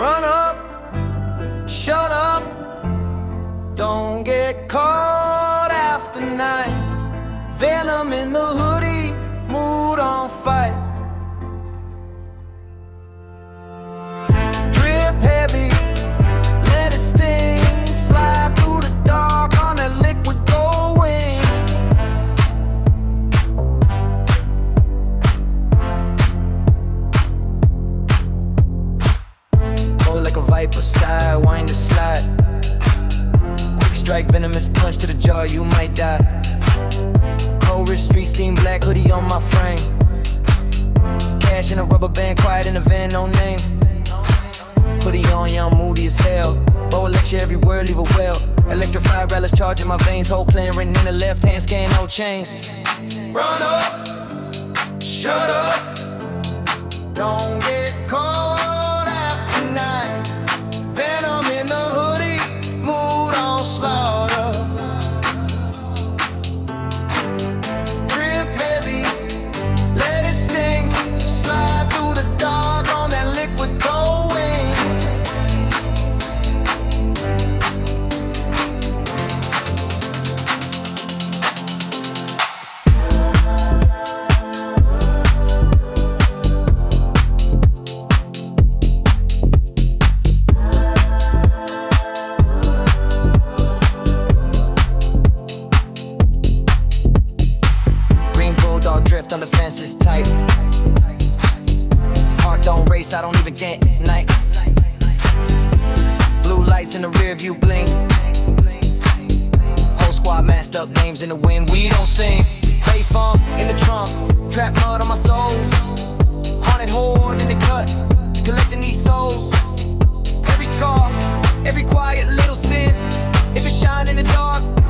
Run up, shut up, don't get caught after 9. Venom in the hoodie, mood on fire. Drip heavy, let it sting. Slide through the dark on that liquid gold wing. Go like a viper, side, wind the slide. Quick strike, venomous punch to the jaw, you might die. Cold wrist, street steam, black hoodie on my frame. Cash in a rubber band, quiet in the van, no name. Hoodie on, yeah, I'm moody as hell. Bow lecture every word, leave a well. Electrified relics charging my veins. Whole plan written in the left hand, scan, no change. Run up, shut up, don't get caught after 9. Venom in the hoodie, mood on slaughter. Drip heavy, let it sting. Slide through the dark on that liquid gold wing. On the fence is tight. Heart don't race, I don't even get night. Blue lights in the rear view blink. Whole squad masked up, names in the wind. We don't sing. Bay funk in the trunk. Trap mud on my soul. Haunted horde in the cut. Collecting these souls. Every scar, every quiet little sin. If it shine in the dark,